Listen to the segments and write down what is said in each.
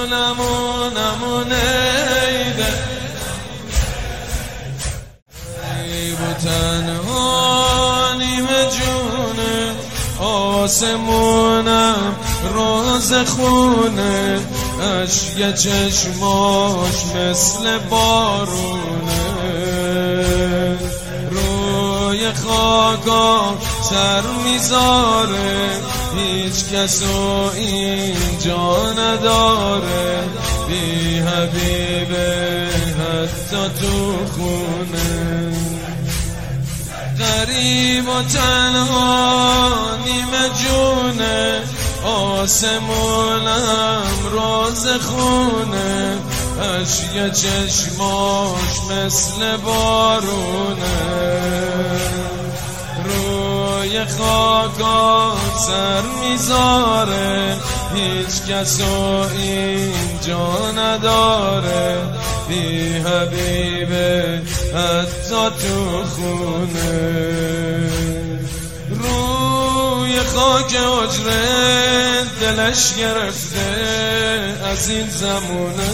ایده ای و تنها نیمه جونه آسمونم روز خونه اشک چشماش مثل بارونه روی خاکا سر میذاره هیچ کسو اینجا نداره بی حبیبه حتی تو خونه غریب و تنها نیمه جونه آسمونم روز خونه اشک چشماش مثل بارونه روی خاکا سر میذاره هیچ کسو اینجا نداره بی حبیبه حتی تو خونه روی خاک حجره دلش گرفته از این زمونه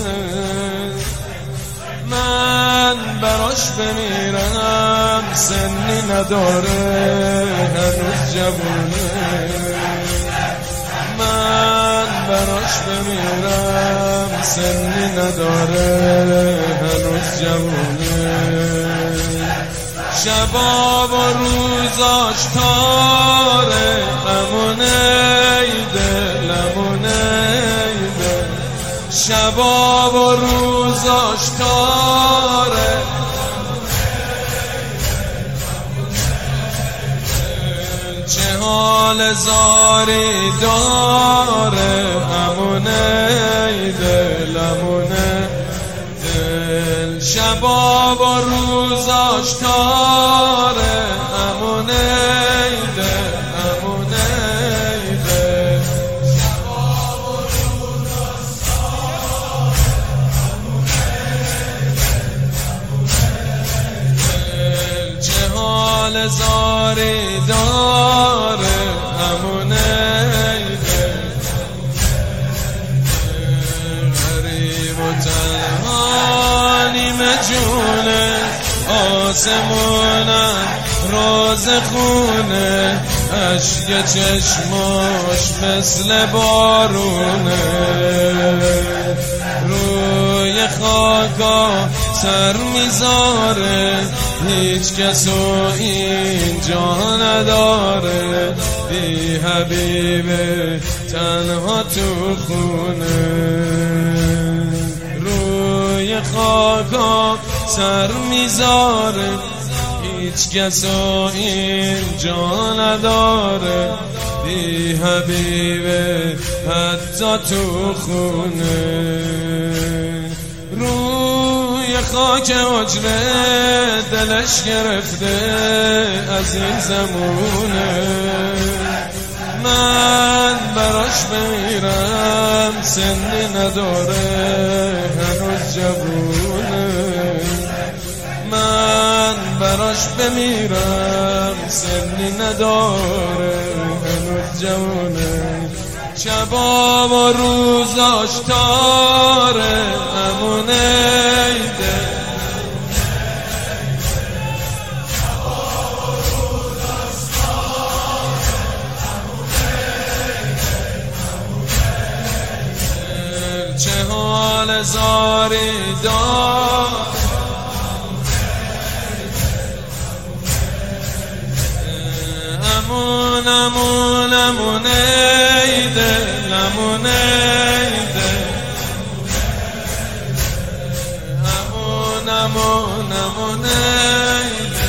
من براش بمیرم سنی نداره هنوز جوونه من براش بمیرم سنی نداره هنوز جوونه شبا و روزاش تاره لمونه شبا و روزاش تاره چه حال زاری داره لمونه دل شبا و روزاش تاره امونه حال زاری داره همونه غریب و تنها نیمه جونه آسمونم روز خونه اشک چشماش مثل بارونه روی خاکا سر میذاره هیچ کسو اینجا نداره بی حبیبه تنها تو خونه روی خاکا سر میذاره هیچ کسو اینجا نداره بی حبیبه حتی تو خونه روی خاک حجره دلش گرفته از این زمونه من براش بمیرم سنی نداره هنوز جوونه من براش بمیرم سنی نداره هنوز جوونه شبا و روزاش تاره امونه چه حال زاری دار امونه ایده لمونه ایده امونه ایده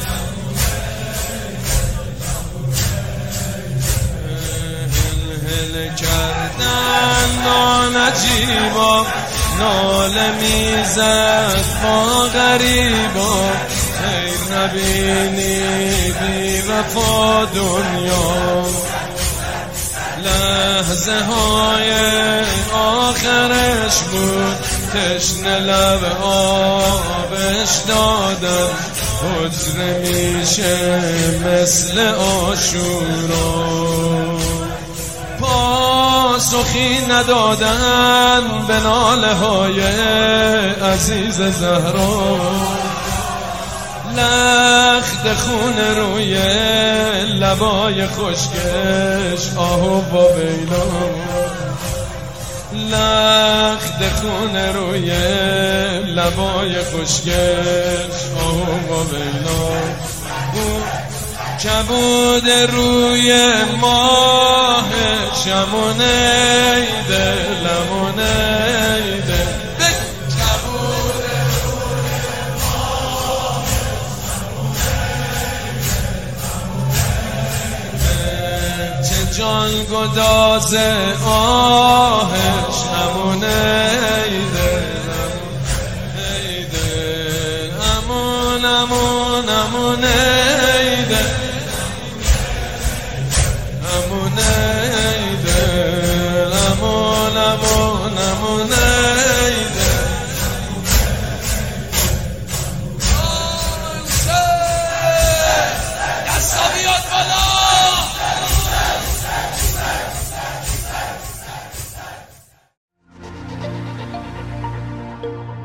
هل کردن ناجیبا ناله میزد با غریبا خیر نبینی بی وفا دنیا لحظه های آخرش بود تشنه لب آبش دادم حجره میشه مثل عاشورا پاسخی ندادن به ناله های عزیز زهرا، لخت خون روی لبای خشکش آهو با ویلا، لخت خون روی لبای خشکش آهو با ویلا، کبود روی ماه شمونه دلمونه ده کبود روی ماه چه جان گداز آهش نمونه ده امون امون امونه Thank you.